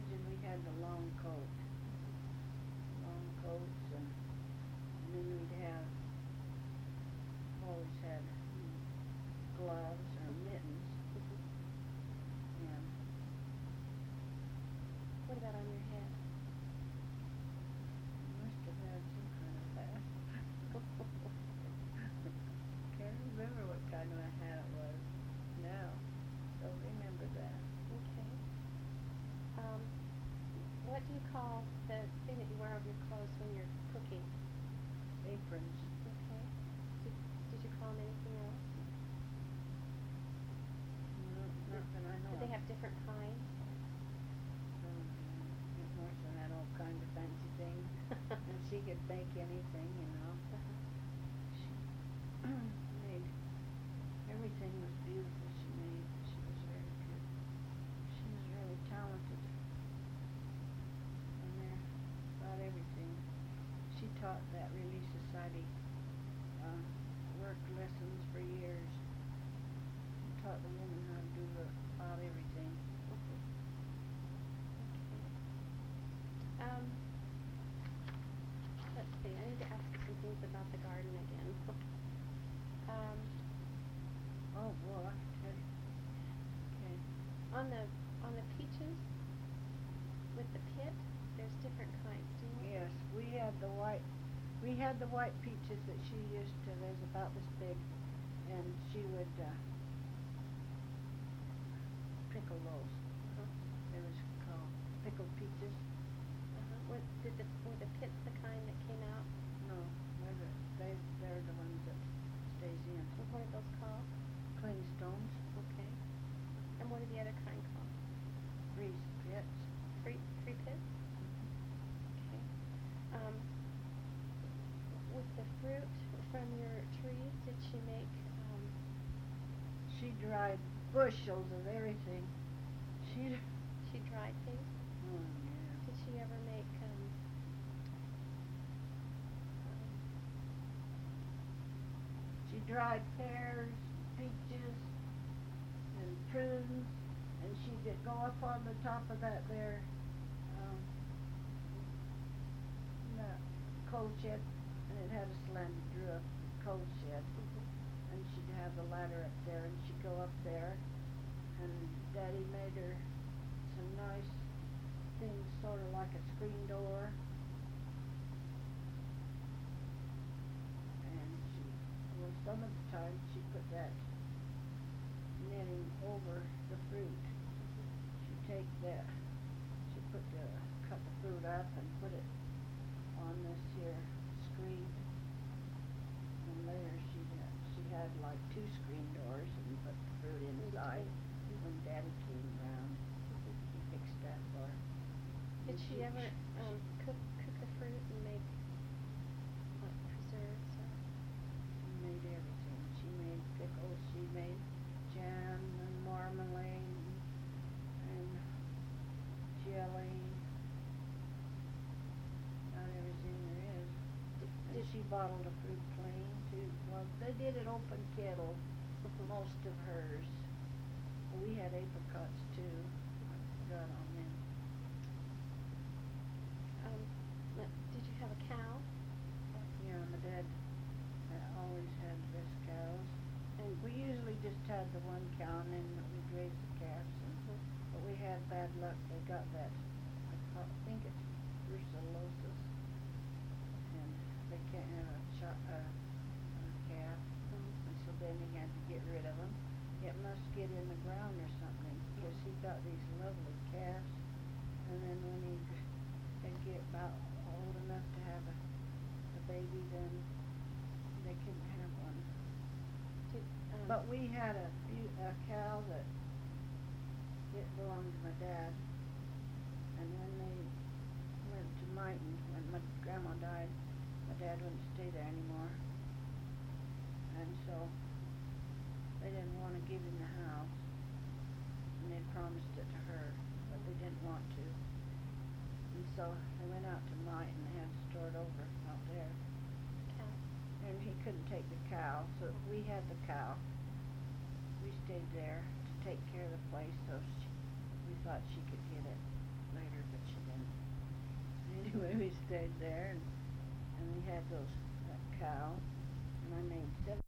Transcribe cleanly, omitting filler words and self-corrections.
imagine we had the long coat. Long coats and then we'd have, always had gloves or mittens. And what about on your head? must have had some kind of hat. Can't remember what kind of a hat it was now. Don't remember that. Okay. What do you call the thing that you wear over your clothes when you're cooking? Aprons. Okay. Did you call them anything else? No, not that I know Did they of. have different kinds? Aunt Martha had all kinds of fancy things, and she could make anything, you know. She made, everything was beautiful she made. She was very good. She was really talented. And there, about everything. She taught that Relief Society work lessons for years. She taught the women how to do about everything. Let's see, I need to ask you some things about the garden again. Oh, well, I can tell you. Okay. On the peaches with the pit, there's different kinds, do you know? Yes, we had the white peaches that she used to, there's about this big, and she would pickle those. It was called pickled peaches. Were the pits the kind that came out? No, they're the ones that stays in. And what are those called? Clingstones. Okay. And what are the other kind called? Freeze pits. Free pits? Okay. With the fruit from your trees, did she make, She dried bushels of everything. She dried things? Oh, yeah. Did she ever make, She dried pears, peaches, and prunes, and she did go up on the top of that there, that coal shed, and it had a slanted roof, coal shed, and she'd have the ladder up there, and she'd go up there, and Daddy made her some nice things, sort of like a screen door. Well, some of the time she put that netting over the fruit. She'd cut the fruit up and put it on this here screen. And later she had like 2 screen doors and put the fruit inside. When Daddy came around, he fixed that for her. did she ever cook the fruit and make like preserves or? She made everything. She made pickles, she made jam and marmalade and jelly, about everything there is. And she bottled the fruit plain too. Well, they did it open kettle, most of hers. We had apricots too. I forgot on them. Did you have a cow? Yeah, my dad always had this cows. And we usually just had the one cow and then we'd raise the calves. But we had bad luck. They got that, I think it's brucellosis. And they can't have a calf. And so then he had to get rid of them. It must get in the ground or something because he got these lovely calves. And then when they'd get about old enough to have a baby, then they couldn't have one. But we had a cow that it belonged to my dad. And when they went to Mighton, when my grandma died, my dad wouldn't stay there anymore. And so they didn't want to give him the house. And they promised it to her, but they didn't want to. And so they went out to Mighton and had to store it over out there. Cow. And he couldn't take the cow, so we had the cow. We stayed there to take care of the place, so we thought she could get it. later, but she didn't. Anyway, we stayed there, and we had that cow, and I made 7